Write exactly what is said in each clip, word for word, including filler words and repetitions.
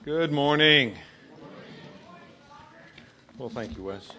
Good morning. Well, thank you, Wes.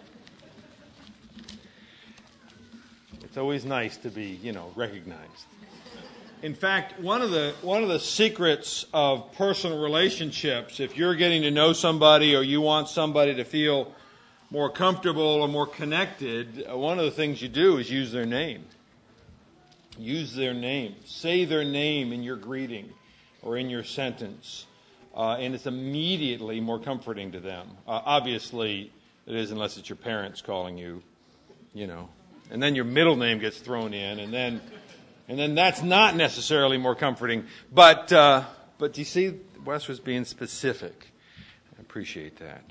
It's always nice to be, you know, recognized. In fact, one of the one of the secrets of personal relationships, if you're getting to know somebody or you want somebody to feel more comfortable or more connected, one of the things you do is use their name. Use their name. Say their name in your greeting or in your sentence. Uh, and it's immediately more comforting to them. Uh, obviously, it is unless it's your parents calling you, you know. And then your middle name gets thrown in, and then and then that's not necessarily more comforting. But, uh, but you see, Wes was being specific. I appreciate that.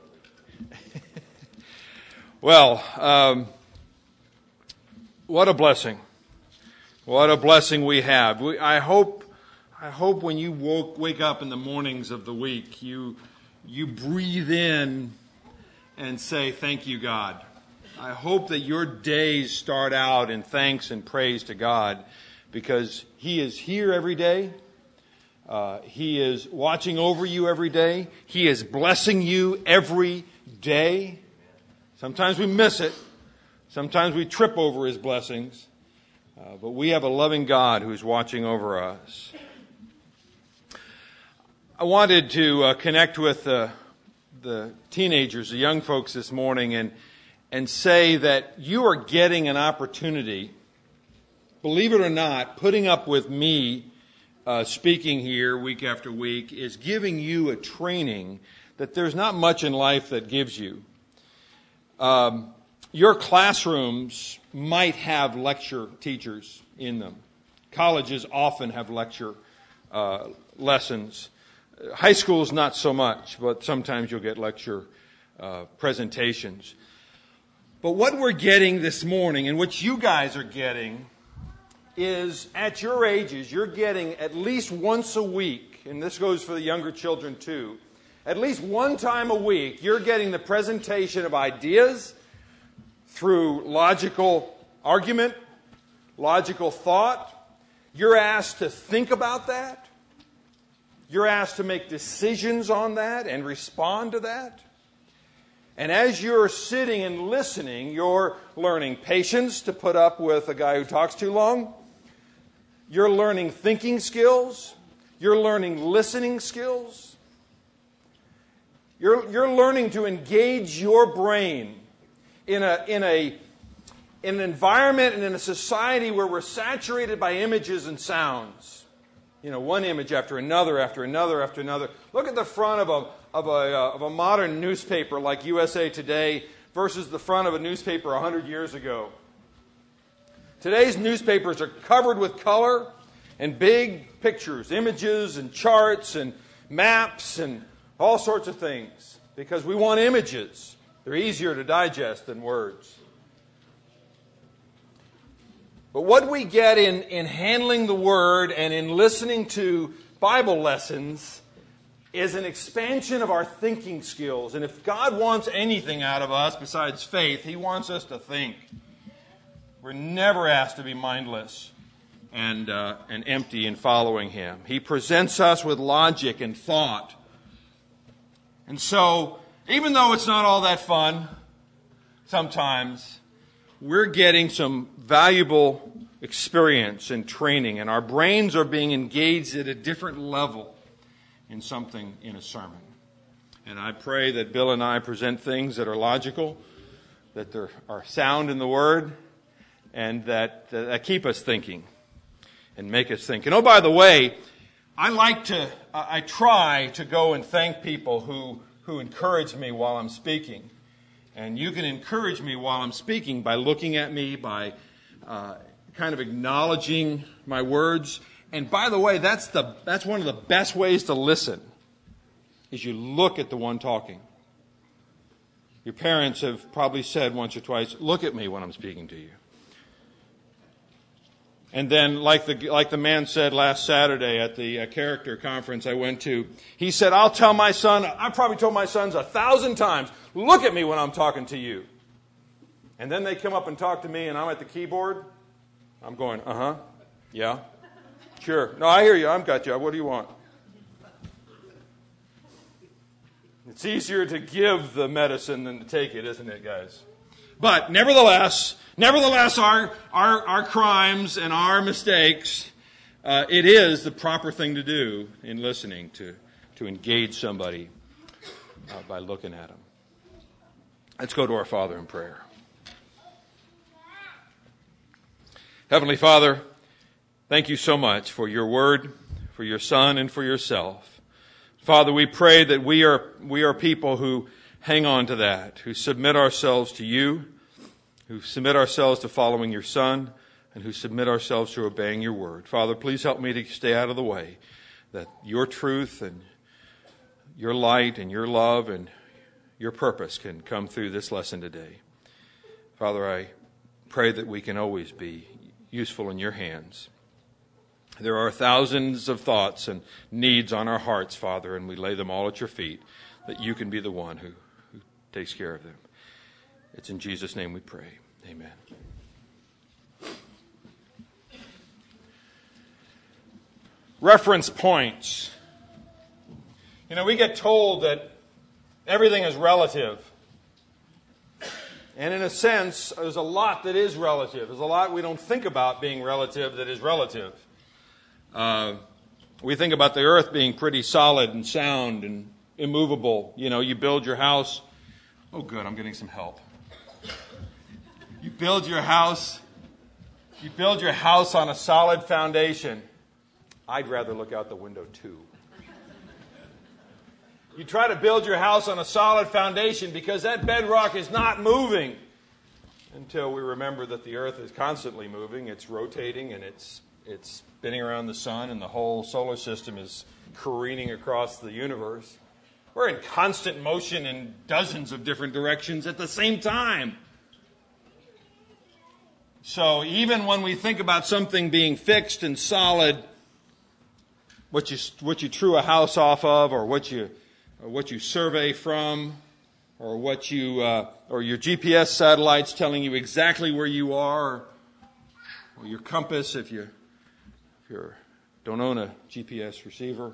Well, um, what a blessing. What a blessing we have. We, I hope... I hope when you woke, wake up in the mornings of the week, you you breathe in and say, thank you, God. I hope that your days start out in thanks and praise to God because He is here every day. Uh, he is watching over you every day. He is blessing you every day. Sometimes we miss it. Sometimes we trip over His blessings. Uh, but we have a loving God who is watching over us. I wanted to uh, connect with uh, the teenagers, the young folks this morning, and and say that you are getting an opportunity, believe it or not, putting up with me uh, speaking here week after week is giving you a training that there's not much in life that gives you. Um, your classrooms might have lecture teachers in them. Colleges often have lecture uh, lessons. High school is not so much, but sometimes you'll get lecture uh, presentations. But what we're getting this morning, and what you guys are getting, is at your ages, you're getting at least once a week, and this goes for the younger children too, at least one time a week, you're getting the presentation of ideas through logical argument, logical thought. You're asked to think about that. You're asked to make decisions on that and respond to that. And as you're sitting and listening, you're learning patience to put up with a guy who talks too long. You're learning thinking skills. You're learning listening skills. You're, you're learning to engage your brain in a, in a, in an environment and in a society where we're saturated by images and sounds. You know, one image after another, after another, after another. Look at the front of a of a uh, of a modern newspaper like U S A Today versus the front of a newspaper a hundred years ago. Today's newspapers are covered with color and big pictures, images and charts and maps and all sorts of things because we want images. They're easier to digest than words. But what we get in, in handling the Word and in listening to Bible lessons is an expansion of our thinking skills. And if God wants anything out of us besides faith, He wants us to think. We're never asked to be mindless and, uh, and empty in following Him. He presents us with logic and thought. And so, even though it's not all that fun, sometimes we're getting some valuable experience and training, and our brains are being engaged at a different level in something in a sermon. And I pray that Bill and I present things that are logical, that are sound in the Word, and that, uh, that keep us thinking and make us think. And oh, by the way, I like to, I try to go and thank people who, who encourage me while I'm speaking. And you can encourage me while I'm speaking by looking at me, by uh, kind of acknowledging my words. And by the way, that's the that's one of the best ways to listen, is you look at the one talking. Your parents have probably said once or twice, look at me when I'm speaking to you. And then, like the like the man said last Saturday at the uh, character conference I went to, he said, I'll tell my son, I probably told my sons a thousand times, look at me when I'm talking to you. And then they come up and talk to me and I'm at the keyboard. I'm going, uh-huh, yeah, sure. No, I hear you. I've got you. What do you want? It's easier to give the medicine than to take it, isn't it, guys? But nevertheless, nevertheless, our our, our crimes and our mistakes, uh, it is the proper thing to do in listening to, to engage somebody uh, by looking at them. Let's go to our Father in prayer. Heavenly Father, thank you so much for your word, for your Son, and for yourself. Father, we pray that we are we are people who hang on to that, who submit ourselves to you, who submit ourselves to following your Son, and who submit ourselves to obeying your word. Father, please help me to stay out of the way, that your truth and your light and your love and your purpose can come through this lesson today. Father, I pray that we can always be useful in your hands. There are thousands of thoughts and needs on our hearts, Father, and we lay them all at your feet, that you can be the one who, who takes care of them. It's in Jesus' name we pray. Amen. Reference points. You know, we get told that everything is relative. And in a sense, there's a lot that is relative. There's a lot we don't think about being relative that is relative. Uh, we think about the earth being pretty solid and sound and immovable. You know, you build your house. Oh, good, I'm getting some help. You build your house. You build your house on a solid foundation. I'd rather look out the window, too. You try to build your house on a solid foundation because that bedrock is not moving until we remember that the earth is constantly moving. It's rotating and it's it's spinning around the sun, and the whole solar system is careening across the universe. We're in constant motion in dozens of different directions at the same time. So even when we think about something being fixed and solid, what you what you true a house off of, or what you or what you survey from, or what you uh, or your G P S satellites telling you exactly where you are, or your compass if you if you don't own a G P S receiver.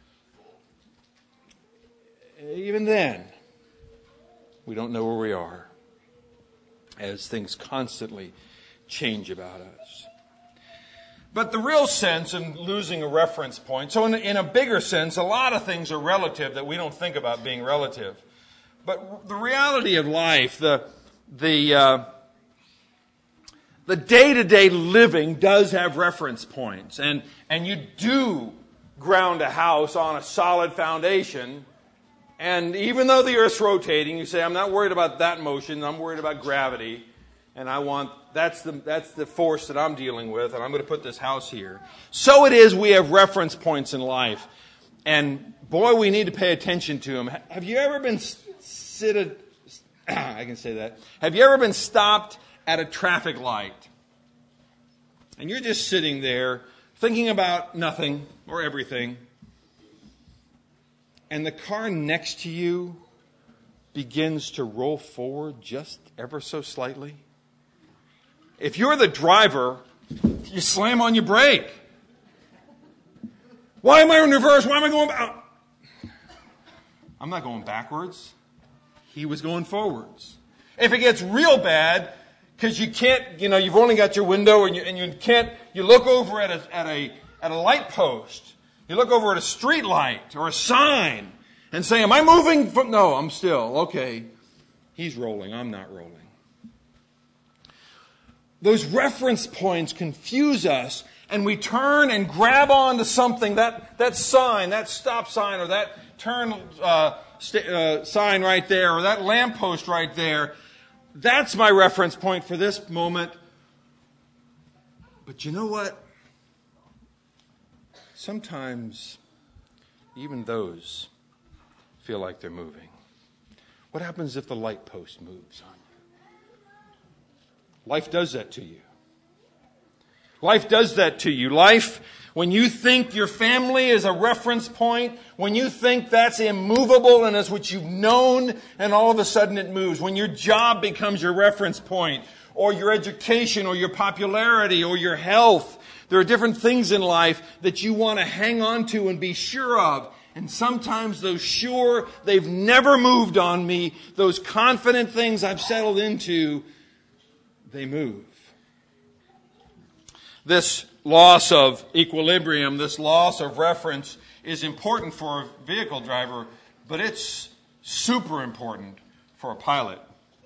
Even then, we don't know where we are, as things constantly change about us. But the real sense in losing a reference point, so in, in a bigger sense, a lot of things are relative that we don't think about being relative. But the reality of life, the the uh, the day-to-day living does have reference points, and and you do ground a house on a solid foundation. And even though the earth's rotating, you say, I'm not worried about that motion, I'm worried about gravity. And I want, that's the, that's the force that I'm dealing with, and I'm going to put this house here. So it is, we have reference points in life. And boy, we need to pay attention to them. Have you ever been seated, I can say that. Have you ever been stopped at a traffic light? And you're just sitting there thinking about nothing or everything. And the car next to you begins to roll forward just ever so slightly. If you're the driver, you slam on your brake. Why am I in reverse? Why am I going back? I'm not going backwards. He was going forwards. If it gets real bad, because you can't, you know, you've only got your window and you, and you can't, you look over at a, at a, at a light post. You look over at a street light or a sign and say, am I moving? From? No, I'm still. Okay. He's rolling. I'm not rolling. Those reference points confuse us, and we turn and grab onto something, that, that sign, that stop sign, or that turn uh, st- uh, sign right there, or that lamppost right there. That's my reference point for this moment. But you know what? Sometimes even those feel like they're moving. What happens if the light post moves on you? Life does that to you. Life does that to you. Life, when you think your family is a reference point, when you think that's immovable and is what you've known, and all of a sudden it moves. When your job becomes your reference point, or your education, or your popularity, or your health. There are different things in life that you want to hang on to and be sure of. And sometimes those sure, they've never moved on me, those confident things I've settled into, they move. This loss of equilibrium, this loss of reference is important for a vehicle driver, but it's super important for a pilot.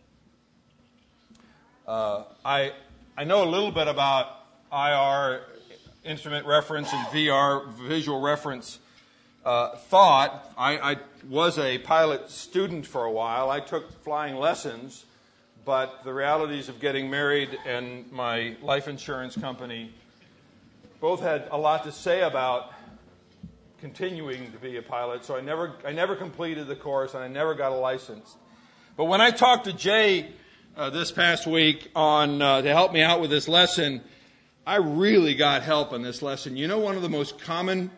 Uh, I I know a little bit about I R, instrument reference, and V R, visual reference uh, thought. I, I was a pilot student for a while. I took flying lessons, but the realities of getting married and my life insurance company both had a lot to say about continuing to be a pilot, so I never I never completed the course and I never got a license. But when I talked to Jay uh, this past week on uh, to help me out with this lesson, I really got help in this lesson. You know, one of the most common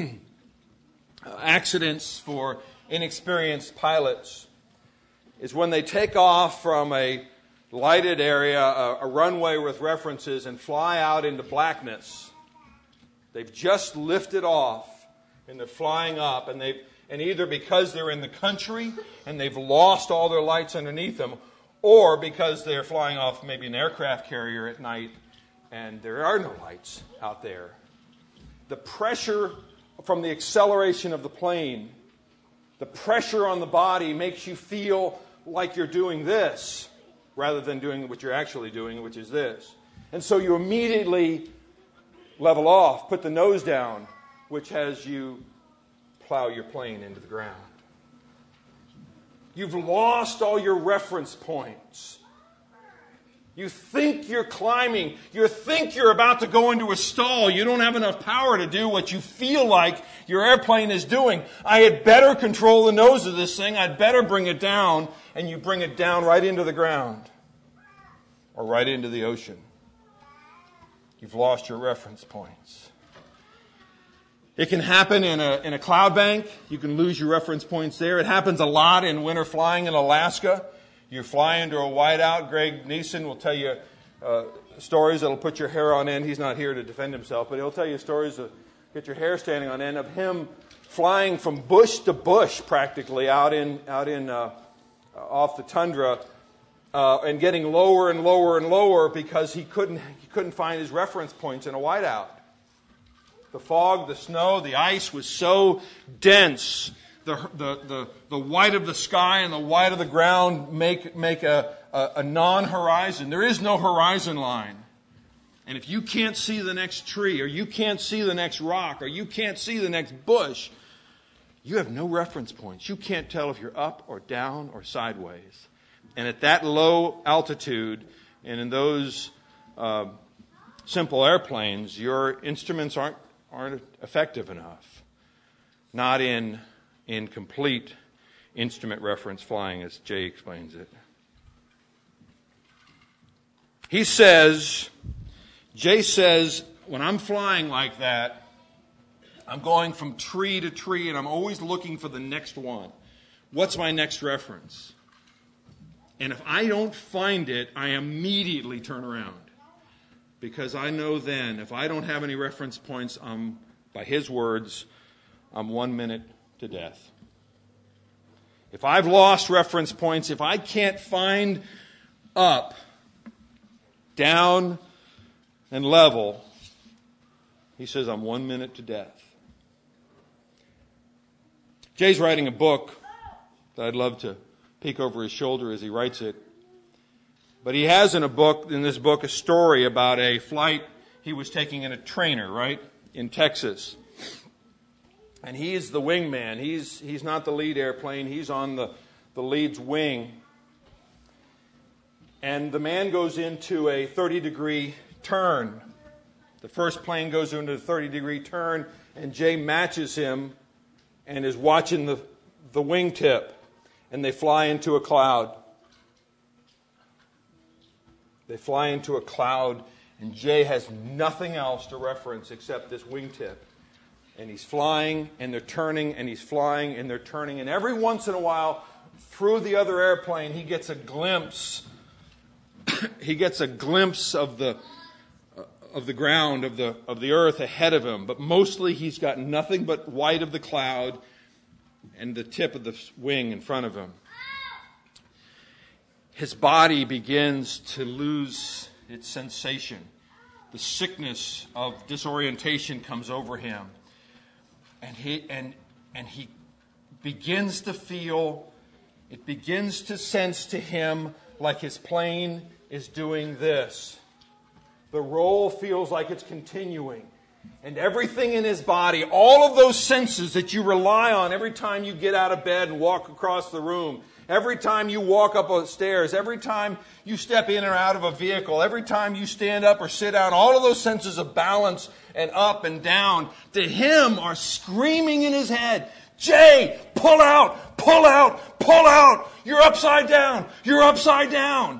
accidents for inexperienced pilots is when they take off from a lighted area, a, a runway with references, and fly out into blackness. They've just lifted off and they're flying up, and they've and either because they're in the country and they've lost all their lights underneath them, or because they're flying off maybe an aircraft carrier at night and there are no lights out there. The pressure from the acceleration of the plane, the pressure on the body makes you feel like you're doing this rather than doing what you're actually doing, which is this. And so you immediately level off, put the nose down, which has you plow your plane into the ground. You've lost all your reference points. You think you're climbing. You think you're about to go into a stall. You don't have enough power to do what you feel like your airplane is doing. I had better control the nose of this thing. I'd better bring it down. And you bring it down right into the ground or right into the ocean. You've lost your reference points. It can happen in a in a cloud bank. You can lose your reference points there. It happens a lot in winter flying in Alaska. You fly into a whiteout. Greg Neeson will tell you uh, stories that'll put your hair on end. He's not here to defend himself, but he'll tell you stories that get your hair standing on end of him flying from bush to bush practically out in out in uh, off the tundra uh, and getting lower and lower and lower because he couldn't he couldn't find his reference points in a whiteout. The fog, the snow, the ice was so dense. The, the, the, the white of the sky and the white of the ground make, make a, a, a non-horizon. There is no horizon line. And if you can't see the next tree, or you can't see the next rock, or you can't see the next bush, you have no reference points. You can't tell if you're up or down or sideways. And at that low altitude, and in those uh, simple airplanes, your instruments aren't aren't effective enough. Not in in complete instrument reference flying, as Jay explains it. He says, Jay says, when I'm flying like that, I'm going from tree to tree and I'm always looking for the next one. What's my next reference? And if I don't find it, I immediately turn around. Because I know then, if I don't have any reference points, I'm, by his words, I'm one minute to death. If I've lost reference points, if I can't find up, down, and level, he says I'm one minute to death. Jay's writing a book that I'd love to peek over his shoulder as he writes it. But he has in a book, in this book, a story about a flight he was taking in a trainer, right, in Texas. And he's the wingman. He's he's not the lead airplane. He's on the, the lead's wing. And the man goes into a thirty-degree turn. The first plane goes into a thirty-degree turn, and Jay matches him and is watching the, the wingtip. And they fly into a cloud. They fly into a cloud, and Jay has nothing else to reference except this wingtip. And he's flying, and they're turning, and he's flying, and they're turning. And every once in a while, through the other airplane, he gets a glimpse. he gets a glimpse of the uh, of the ground, of the of the earth ahead of him. But mostly, he's got nothing but white of the cloud, and the tip of the wing in front of him. His body begins to lose its sensation. The sickness of disorientation comes over him. And he and and he begins to feel, it begins to sense to him like his plane is doing this. The roll feels like it's continuing. And everything in his body, all of those senses that you rely on every time you get out of bed and walk across the room, every time you walk up the stairs, every time you step in or out of a vehicle, every time you stand up or sit down, all of those senses of balance and up and down to him are screaming in his head, Jay, pull out, pull out, pull out. You're upside down. You're upside down.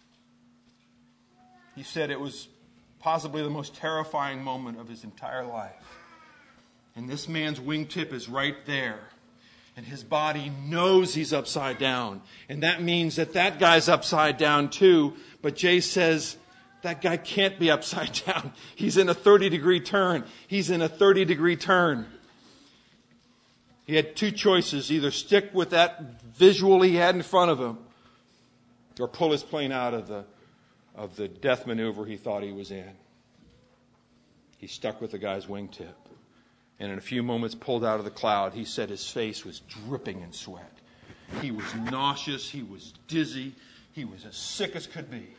He said it was possibly the most terrifying moment of his entire life. And this man's wingtip is right there. And his body knows he's upside down. And that means that that guy's upside down too. But Jay says, that guy can't be upside down. He's in a thirty degree turn. He's in a thirty degree turn. He had two choices. Either stick with that visual he had in front of him, or pull his plane out of the, of the death maneuver he thought he was in. He stuck with the guy's wingtip. And in a few moments pulled out of the cloud. He said his face was dripping in sweat. He was nauseous. He was dizzy. He was as sick as could be.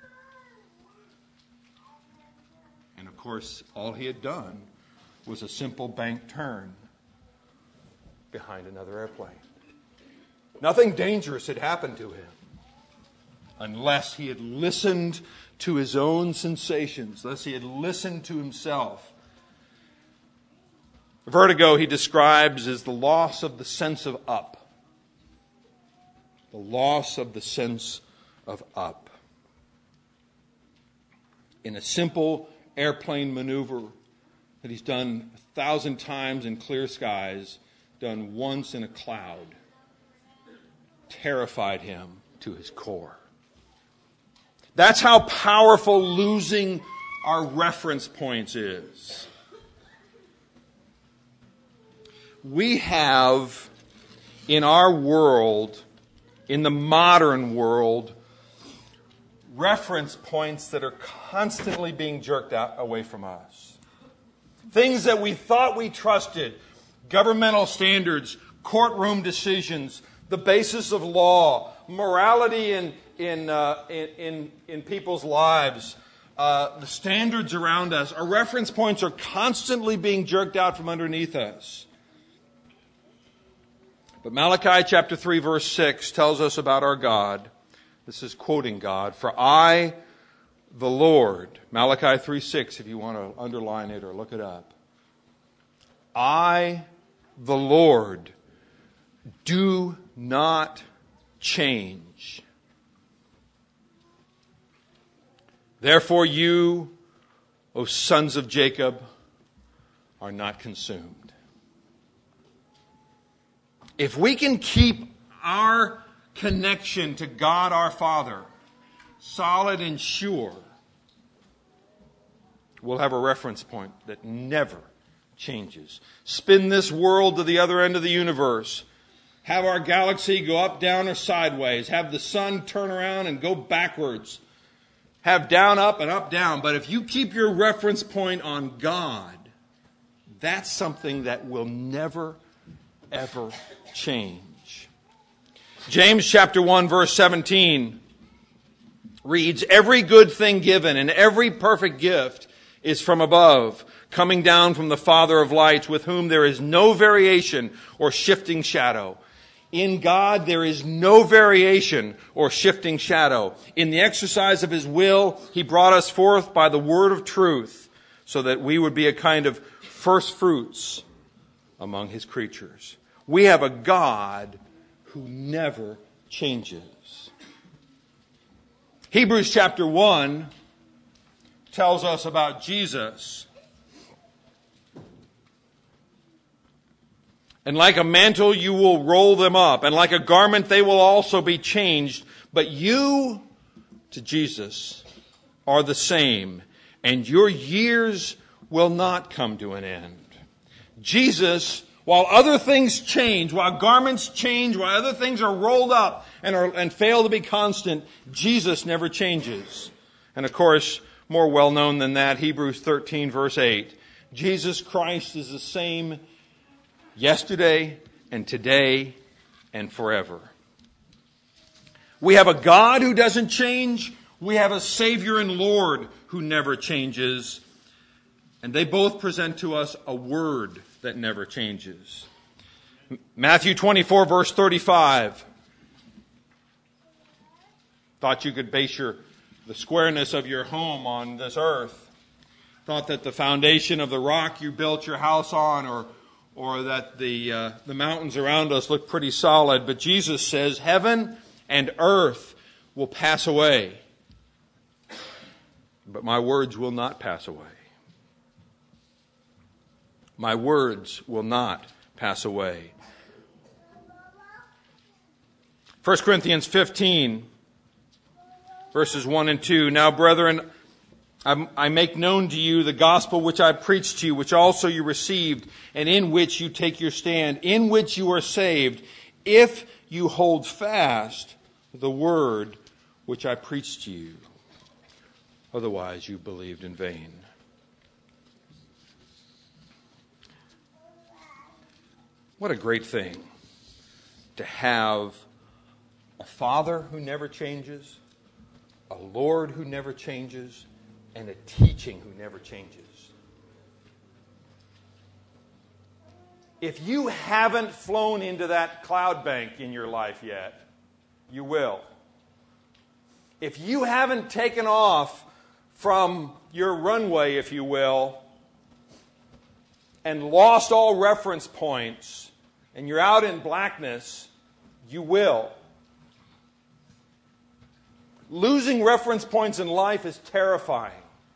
And of course, all he had done was a simple bank turn behind another airplane. Nothing dangerous had happened to him unless he had listened to his own sensations, unless he had listened to himself. Vertigo, he describes as the loss of the sense of up. The loss of the sense of up. In a simple airplane maneuver that he's done a thousand times in clear skies, done once in a cloud, terrified him to his core. That's how powerful losing our reference points is. We have in our world, in the modern world, reference points that are constantly being jerked out away from us. Things that we thought we trusted, governmental standards, courtroom decisions, the basis of law, morality in in uh, in, in in people's lives, uh, the standards around us. Our reference points are constantly being jerked out from underneath us. But Malachi chapter three verse six tells us about our God. This is quoting God. For I, the Lord, Malachi three six, if you want to underline it or look it up. I, the Lord, do not change. Therefore you, O sons of Jacob, are not consumed. If we can keep our connection to God our Father solid and sure, we'll have a reference point that never changes. Spin this world to the other end of the universe. Have our galaxy go up, down, or sideways. Have the sun turn around and go backwards. Have down, up, and up, down. But if you keep your reference point on God, that's something that will never, ever change. James chapter one verse seventeen reads, every good thing given and every perfect gift is from above, coming down from the Father of lights, with whom there is no variation or shifting shadow. In God there is no variation or shifting shadow. In the exercise of His will, He brought us forth by the word of truth, so that we would be a kind of first fruits among His creatures. We have a God who never changes. Hebrews chapter one tells us about Jesus. And like a mantle you will roll them up, and like a garment they will also be changed. But you, to Jesus, are the same, and your years will not come to an end. Jesus While other things change, while garments change, while other things are rolled up and, are, and fail to be constant, Jesus never changes. And of course, more well known than that, Hebrews thirteen verse eight. Jesus Christ is the same yesterday and today and forever. We have a God who doesn't change. We have a Savior and Lord who never changes. And they both present to us a word that never changes. Matthew twenty-four verse thirty-five. Thought you could base your the squareness of your home on this earth. Thought that the foundation of the rock you built your house on, or or that the uh, the mountains around us look pretty solid. But Jesus says, heaven and earth will pass away, but my words will not pass away. My words will not pass away. First Corinthians fifteen, verses one and two. Now, brethren, I make known to you the gospel which I preached to you, which also you received, and in which you take your stand, in which you are saved, if you hold fast the word which I preached to you. Otherwise, you believed in vain. What a great thing to have a Father who never changes, a Lord who never changes, and a teaching who never changes. If you haven't flown into that cloud bank in your life yet, you will. If you haven't taken off from your runway, if you will, and lost all reference points, and you're out in blackness, you will. Losing reference points in life is terrifying.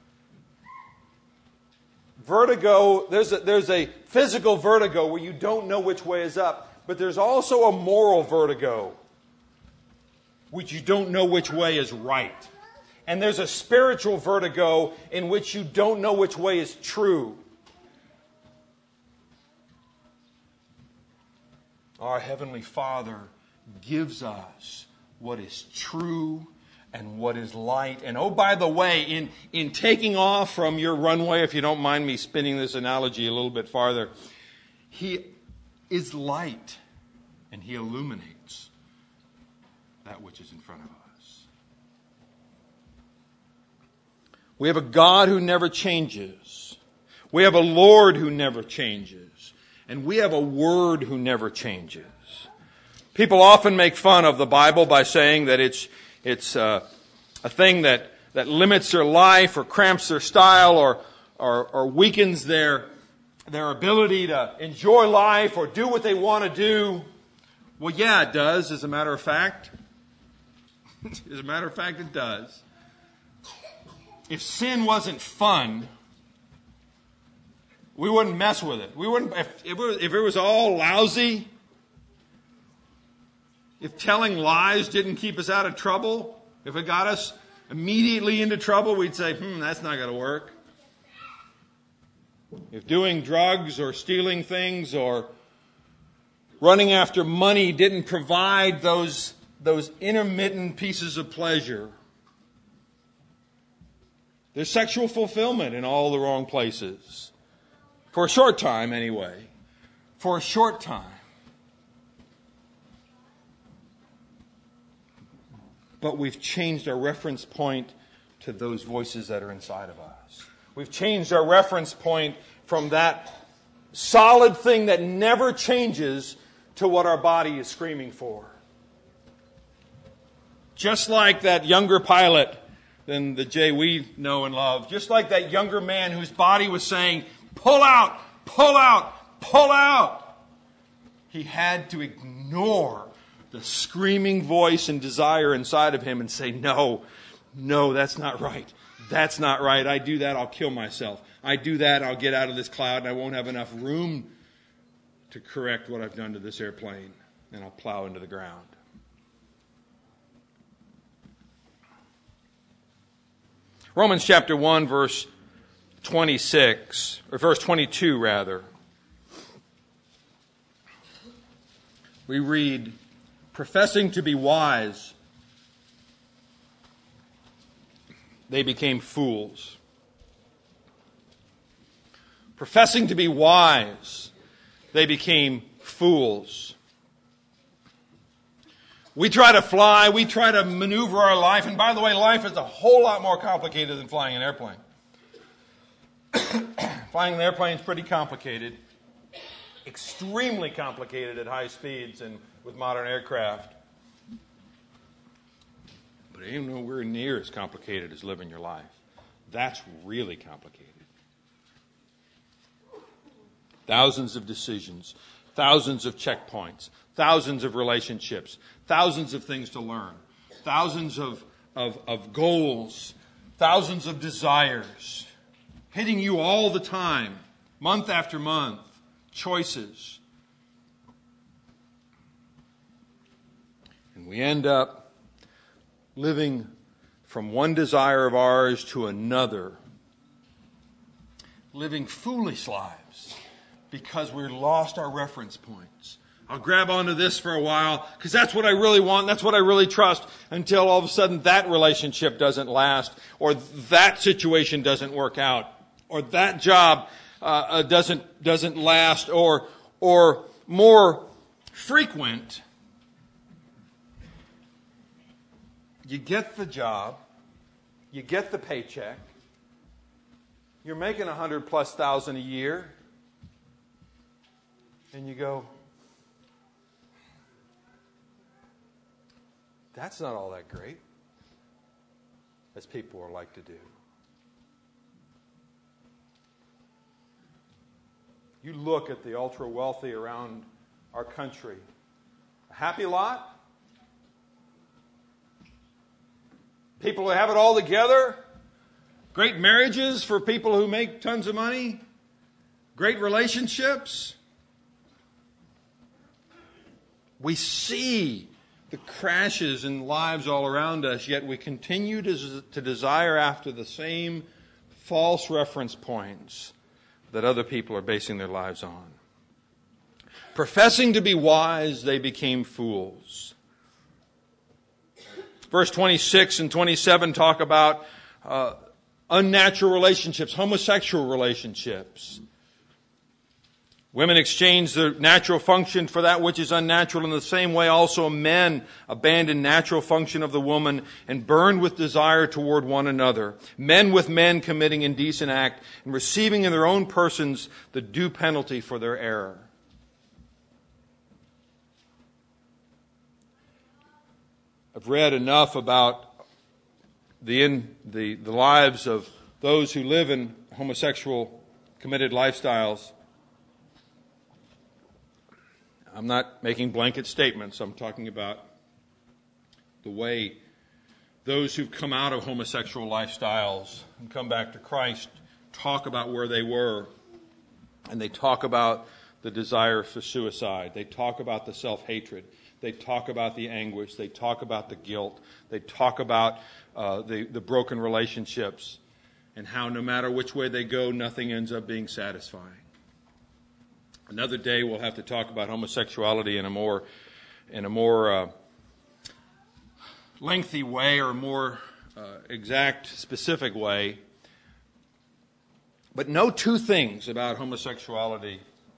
Vertigo, there's a, there's a physical vertigo where you don't know which way is up, but there's also a moral vertigo, which you don't know which way is right. And there's a spiritual vertigo in which you don't know which way is true. Our Heavenly Father gives us what is true and what is light. And oh, by the way, in, in taking off from your runway, if you don't mind me spinning this analogy a little bit farther, He is light and He illuminates that which is in front of us. We have a God who never changes. We have a Lord who never changes. And we have a Word who never changes. People often make fun of the Bible by saying that it's it's uh, a thing that, that limits their life or cramps their style or, or, or weakens their, their ability to enjoy life or do what they want to do. Well, yeah, it does, as a matter of fact. As a matter of fact, it does. If sin wasn't fun, we wouldn't mess with it. We wouldn't. If, if, it was, if it was all lousy, if telling lies didn't keep us out of trouble, if it got us immediately into trouble, we'd say, hmm, that's not going to work. If doing drugs or stealing things or running after money didn't provide those, those intermittent pieces of pleasure, there's sexual fulfillment in all the wrong places. For a short time, anyway. For a short time. But we've changed our reference point to those voices that are inside of us. We've changed our reference point from that solid thing that never changes to what our body is screaming for. Just like that younger pilot than the Jay we know and love. Just like that younger man whose body was saying, pull out, pull out, pull out. He had to ignore the screaming voice and desire inside of him and say, no, no, that's not right. That's not right. I do that, I'll kill myself. I do that, I'll get out of this cloud and I won't have enough room to correct what I've done to this airplane. And I'll plow into the ground. Romans chapter one, verse twenty-six, or verse twenty-two rather. we read, professing to be wise, they became fools. Professing to be wise, they became fools. We try to fly, we try to maneuver our life, and by the way, life is a whole lot more complicated than flying an airplane. Flying an airplane is pretty complicated, extremely complicated at high speeds and with modern aircraft. But it ain't nowhere near as complicated as living your life. That's really complicated. Thousands of decisions, thousands of checkpoints, thousands of relationships, thousands of things to learn, thousands of, of, of goals, thousands of desires, hitting you all the time, month after month, choices. And we end up living from one desire of ours to another, living foolish lives because we lost our reference points. I'll grab onto this for a while because that's what I really want, that's what I really trust, until all of a sudden that relationship doesn't last, or that situation doesn't work out, or that job uh, doesn't doesn't last, or or more frequent, you get the job, you get the paycheck, you're making a hundred plus thousand a year, and you go, that's not all that great, as people are like to do. You look at the ultra wealthy around our country. A happy lot? People who have it all together? Great marriages for people who make tons of money? Great relationships? We see the crashes in lives all around us, yet we continue to, to desire after the same false reference points that other people are basing their lives on. Professing to be wise, they became fools. Verse twenty-six and twenty-seven talk about uh, unnatural relationships, homosexual relationships. Women exchange their natural function for that which is unnatural. In the same way, also men abandon natural function of the woman and burn with desire toward one another. Men with men committing indecent act and receiving in their own persons the due penalty for their error. I've read enough about the, in, the, the lives of those who live in homosexual committed lifestyles. I'm not making blanket statements. I'm talking about the way those who've come out of homosexual lifestyles and come back to Christ talk about where they were. And they talk about the desire for suicide. They talk about the self-hatred. They talk about the anguish. They talk about the guilt. They talk about uh, the, the broken relationships and how no matter which way they go, nothing ends up being satisfying. Another day we'll have to talk about homosexuality in a more, in a more uh, lengthy way or a more uh, exact, specific way. But know two things about homosexuality.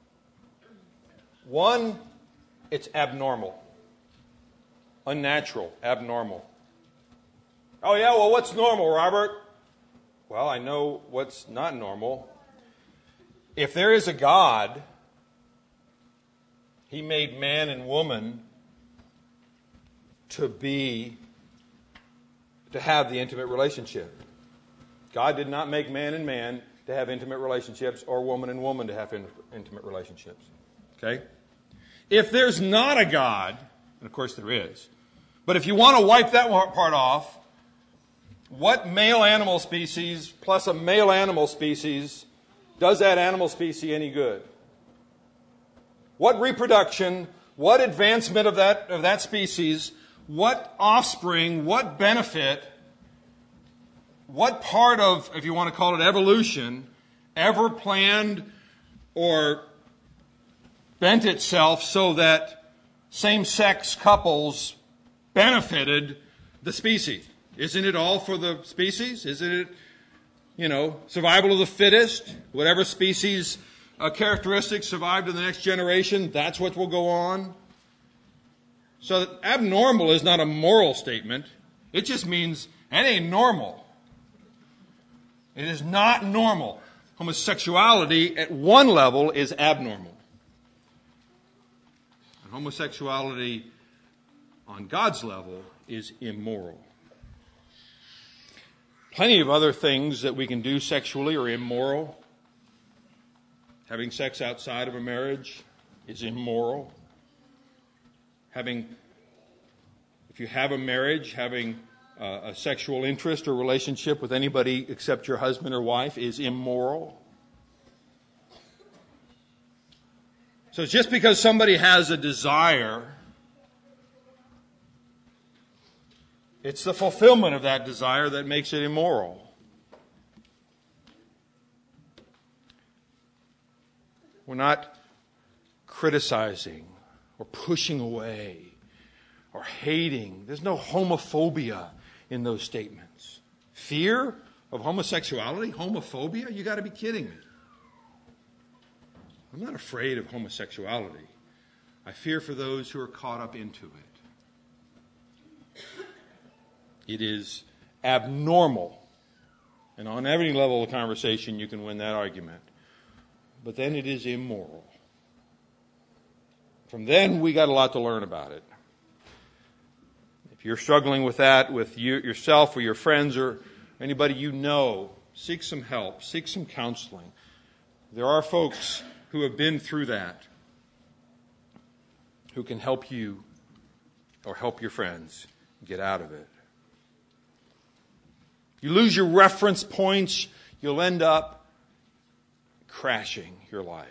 One, it's abnormal. Unnatural, abnormal. Oh yeah, well what's normal, Robert? Well, I know what's not normal. If there is a God, He made man and woman to be, to have the intimate relationship. God did not make man and man to have intimate relationships or woman and woman to have in, intimate relationships. Okay? If there's not a God, and of course there is, but if you want to wipe that part off, what male animal species plus a male animal species does that animal species any good? What reproduction, what advancement of that, of that species, what offspring, what benefit, what part of, if you want to call it evolution, ever planned or bent itself so that same-sex couples benefited the species. Isn't it all for the species? Isn't it, you know, survival of the fittest? Whatever species uh, characteristics survive to the next generation, that's what will go on. So abnormal is not a moral statement. It just means that ain't normal. It is not normal. Homosexuality at one level is abnormal. And homosexuality on God's level is immoral. Plenty of other things that we can do sexually are immoral. Having sex outside of a marriage is immoral. Having, if you have a marriage, having uh, a sexual interest or relationship with anybody except your husband or wife is immoral. So just because somebody has a desire, it's the fulfillment of that desire that makes it immoral. We're not criticizing or pushing away or hating. There's no homophobia in those statements. Fear of homosexuality? Homophobia? You got to be kidding me. I'm not afraid of homosexuality. I fear for those who are caught up into it. It is abnormal. And on every level of conversation, you can win that argument. But then it is immoral. From then, we got a lot to learn about it. If you're struggling with that with you, yourself or your friends or anybody you know, seek some help, seek some counseling. There are folks who have been through that who can help you or help your friends get out of it. You lose your reference points, you'll end up crashing your life.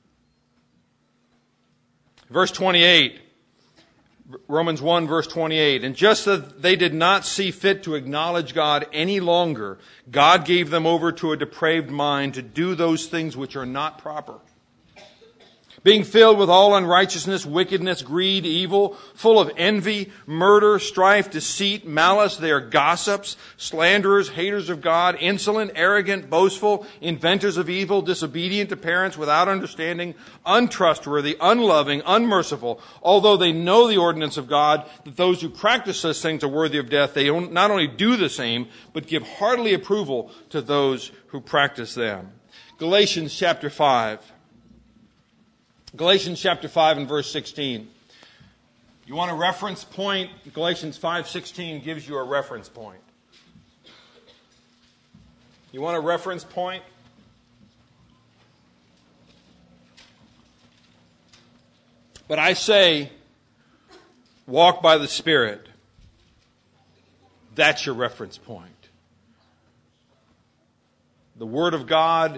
Verse twenty-eight, Romans one, verse twenty-eight. And just as they did not see fit to acknowledge God any longer, God gave them over to a depraved mind to do those things which are not proper. Being filled with all unrighteousness, wickedness, greed, evil, full of envy, murder, strife, deceit, malice. They are gossips, slanderers, haters of God, insolent, arrogant, boastful, inventors of evil, disobedient to parents, without understanding, untrustworthy, unloving, unmerciful. Although they know the ordinance of God, that those who practice such things are worthy of death, they not only do the same, but give heartily approval to those who practice them. Galatians chapter five. Galatians chapter five and verse sixteen. You want a reference point? Galatians five sixteen gives you a reference point. You want a reference point? But I say, walk by the Spirit. That's your reference point. The Word of God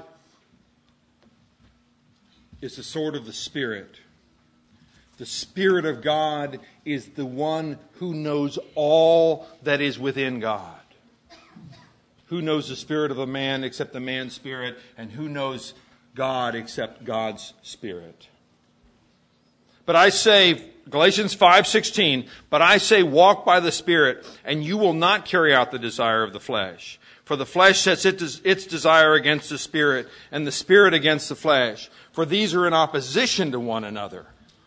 is the sword of the Spirit. The Spirit of God is the one who knows all that is within God. Who knows the spirit of a man except the man's spirit? And who knows God except God's Spirit? But I say, Galatians five sixteen, but I say walk by the Spirit, and you will not carry out the desire of the flesh. For the flesh sets its desire against the Spirit, and the Spirit against the flesh. For these are in opposition to one another.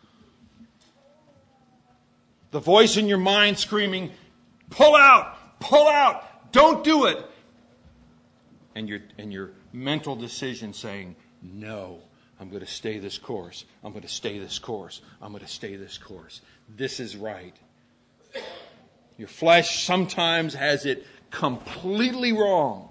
The voice in your mind screaming, pull out, pull out, don't do it. And your, and your mental decision saying, no, I'm going to stay this course. I'm going to stay this course. I'm going to stay this course. This is right. Your flesh sometimes has it completely wrong.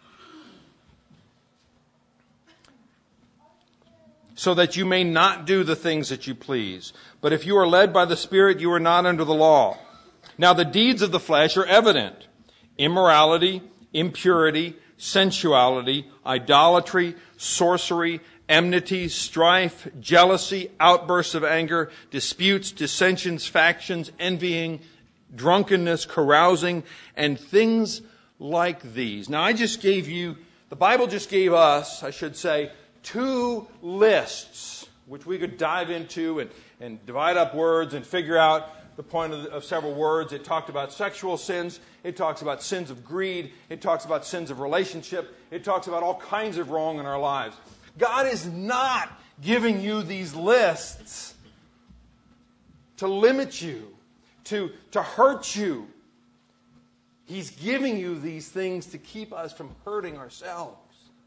So that you may not do the things that you please. But if you are led by the Spirit, you are not under the law. Now the deeds of the flesh are evident: immorality, impurity, sensuality, idolatry, sorcery, enmity, strife, jealousy, outbursts of anger, disputes, dissensions, factions, envying, drunkenness, carousing, and things like these. Now I just gave you, the Bible just gave us, I should say, two lists, which we could dive into and, and divide up words and figure out the point of, the, of several words. It talked about sexual sins. It talks about sins of greed. It talks about sins of relationship. It talks about all kinds of wrong in our lives. God is not giving you these lists to limit you, to, to hurt you. He's giving you these things to keep us from hurting ourselves.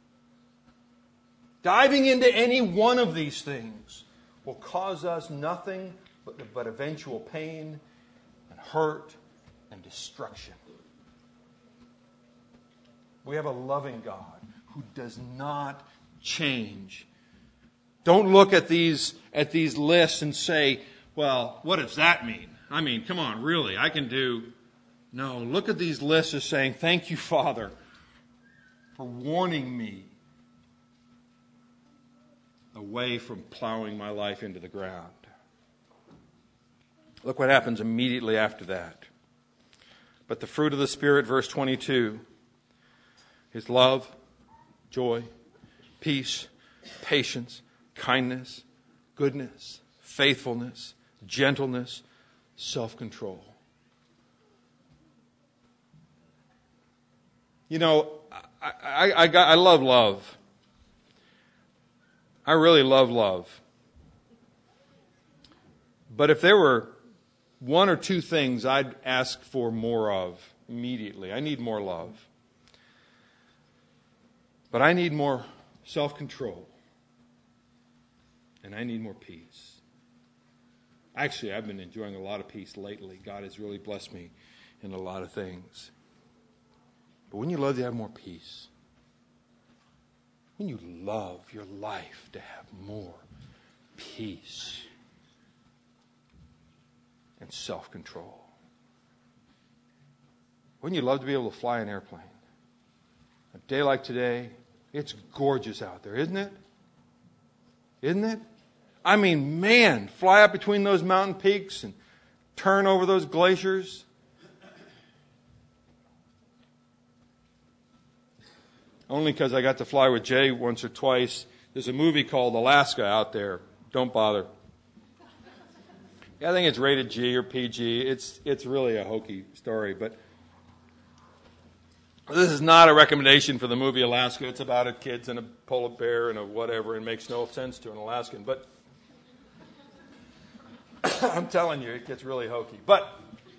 Diving into any one of these things will cause us nothing but, but eventual pain and hurt and destruction. We have a loving God who does not change. Don't look at these at these lists and say, well, what does that mean? I mean, come on, really, I can do... No, look at these lists as saying, thank you, Father, for warning me away from plowing my life into the ground. Look what happens immediately after that. But the fruit of the Spirit, verse twenty-two, is love, joy, peace, patience, kindness, goodness, faithfulness, gentleness, self-control. You know, I, I, I, got, I love love. I really love love. But if there were one or two things I'd ask for more of immediately, I need more love. But I need more self-control. And I need more peace. Actually, I've been enjoying a lot of peace lately. God has really blessed me in a lot of things. But wouldn't you love to have more peace? Wouldn't you love your life to have more peace and self-control? Wouldn't you love to be able to fly an airplane? A day like today, it's gorgeous out there, isn't it? Isn't it? I mean, man, fly up between those mountain peaks and turn over those glaciers. Only because I got to fly with Jay once or twice. There's a movie called Alaska out there. Don't bother. Yeah, I think it's rated G or P G. It's it's really a hokey story, but this is not a recommendation for the movie Alaska. It's about a kids and a polar bear and a whatever, and makes no sense to an Alaskan. But I'm telling you, it gets really hokey. But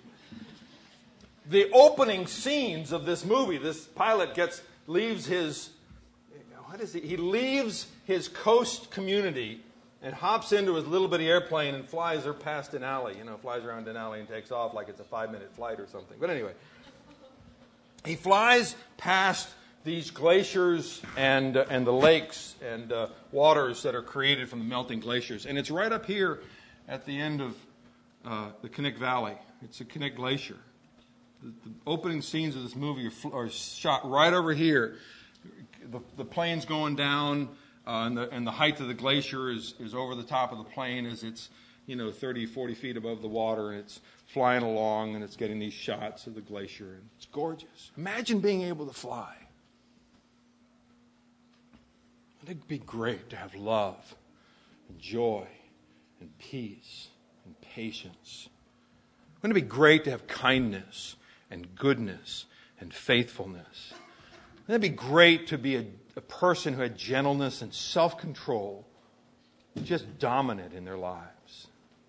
the opening scenes of this movie, this pilot gets leaves his, what is he? He leaves his coast community and hops into his little bitty airplane and flies her past Denali. You know, flies around Denali and takes off like it's a five-minute flight or something. But anyway, he flies past these glaciers and uh, and the lakes and uh, waters that are created from the melting glaciers. And it's right up here at the end of uh, the Knik Valley. It's a Knik Glacier. The opening scenes of this movie are, are shot right over here. The, the plane's going down, uh, and, the, and the height of the glacier is, is over the top of the plane as it's, you know, thirty, forty feet above the water, and it's flying along, and it's getting these shots of the glacier, and it's gorgeous. Imagine being able to fly. It'd be great to have love and joy and peace and patience. Wouldn't it be great to have kindness and goodness and faithfulness? Wouldn't it be great to be a, a person who had gentleness and self-control, just dominant in their lives?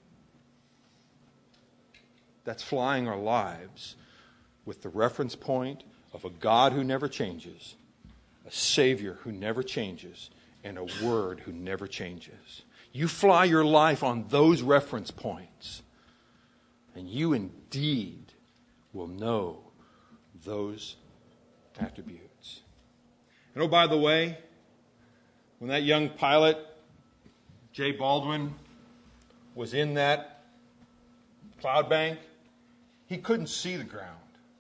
That's flying our lives with the reference point of a God who never changes, a Savior who never changes, and a Word who never changes. You fly your life on those reference points, and you indeed will know those attributes. And oh, by the way, when that young pilot, Jay Baldwin, was in that cloud bank, he couldn't see the ground.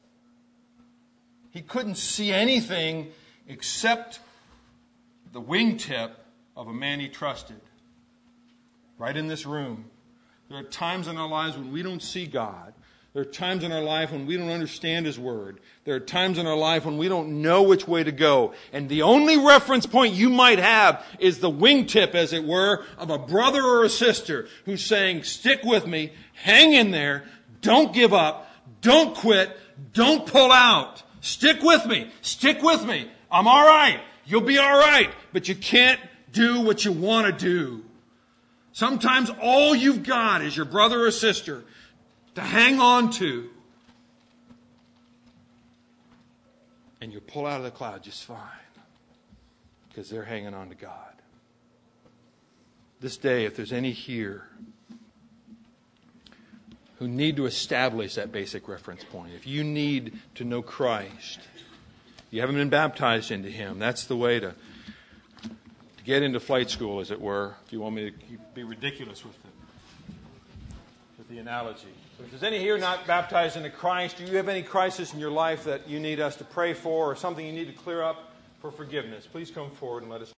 He couldn't see anything except the wingtip of a man he trusted. Right in this room. There are times in our lives when we don't see God. There are times in our life when we don't understand His Word. There are times in our life when we don't know which way to go. And the only reference point you might have is the wingtip, as it were, of a brother or a sister who's saying, stick with me, hang in there, don't give up, don't quit, don't pull out. Stick with me, stick with me. I'm all right. You'll be all right. But you can't do what you want to do. Sometimes all you've got is your brother or sister to hang on to. And you pull out of the cloud just fine. Because they're hanging on to God. This day, if there's any here who need to establish that basic reference point, if you need to know Christ, you haven't been baptized into Him, that's the way to, to get into flight school, as it were, if you want me to keep, be ridiculous with it, with the analogy. So if there's any here not baptized into Christ, do you have any crisis in your life that you need us to pray for, or something you need to clear up for forgiveness? Please come forward and let us